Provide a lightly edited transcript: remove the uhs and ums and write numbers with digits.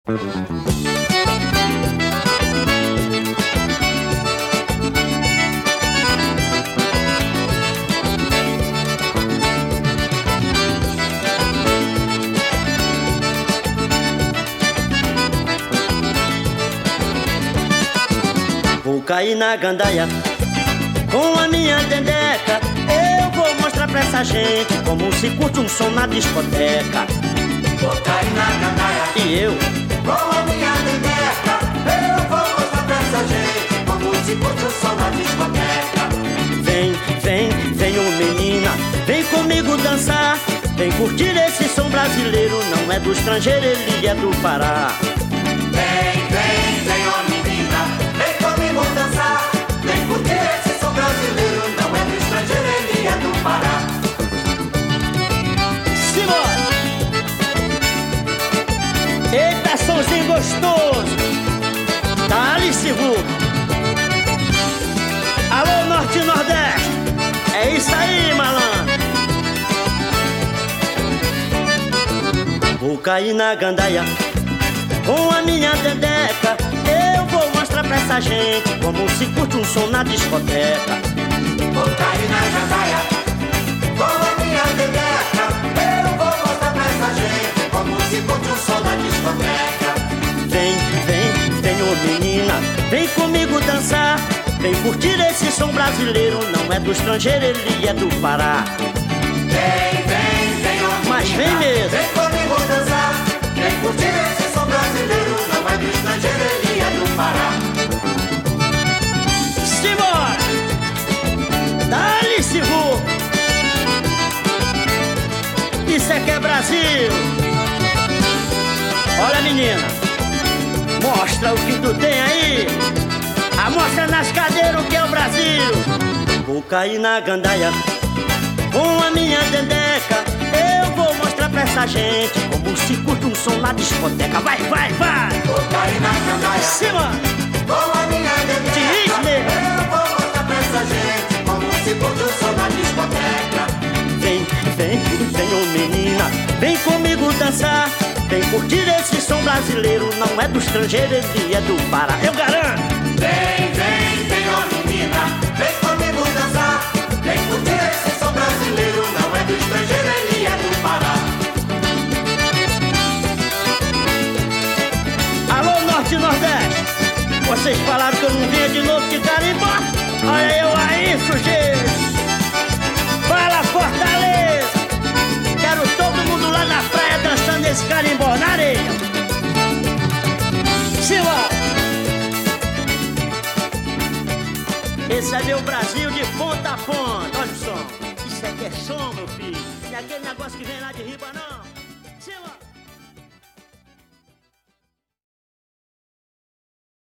Vou cair na gandaia com a minha dendeca. Eu vou mostrar pra essa gente como se curte um som na discoteca. Vou cair na gandaia E eu com a minha dendeca. Eu vou mostrar pra essa gente como se curte um som na discoteca. Vem, vem, vem, ô menina, vem comigo dançar. Vem curtir esse som brasileiro, não é do estrangeiro, ele é do Pará. Vem, vem, vem, ó menina, vem comigo dançar. Vem curtir esse som brasileiro, não é do estrangeiro, ele é do Pará. Simbora! Eita, somzinho gostoso! Dá-lhe seguro! Alô, Norte e Nordeste! É isso aí, malandro! Vou cair na gandaia com a minha dendeca. Eu vou mostrar pra essa gente como se curte um som na discoteca. Vou cair na gandaia com a minha dendeca. Eu vou mostrar pra essa gente como se curte um som na discoteca. Vem, vem, vem, ô menina, vem comigo dançar. Vem curtir esse som brasileiro, não é do estrangeiro, ele é do Pará. Vem, vem, vem, ó Mas vem menina, mesmo. vem comigo dançar. Vem curtir esse som brasileiro, não é do estrangeiro, ele é do Pará. Simbora! Dá-lhe seguro! Isso é que é Brasil! Olha, menina, mostra o que tu tem aí. Mostra nas cadeiras o que é o Brasil. Vou cair na gandaia com a minha dendeca. Eu vou mostrar pra essa gente como se curte um som na discoteca. Vai, vai, vai! Vou cair na gandaia Cima! com a minha Diz, dendeca. nego. Eu vou mostrar pra essa gente como se curte o som na discoteca. Vem, vem, vem, ô menina, vem comigo dançar. Vem curtir esse som brasileiro, não é do estrangeiro, ele é do Pará. Eu garanto! Vem, vem, vem, ó menina, vem comigo dançar. Vem curtir esse som brasileiro, não é do estrangeiro, ele é do Pará. Alô, Norte e Nordeste! Vocês falaram que eu não vinha de novo de carimbó. Olha eu aí, sujeito! Fala, Fortaleza! Quero todo mundo lá na praia dançando esse carimbó na areia! Simbora! Esse é meu Brasil de ponta a ponta. Olha o som. Isso aqui é som, meu filho. E aquele negócio que vem lá de Riba.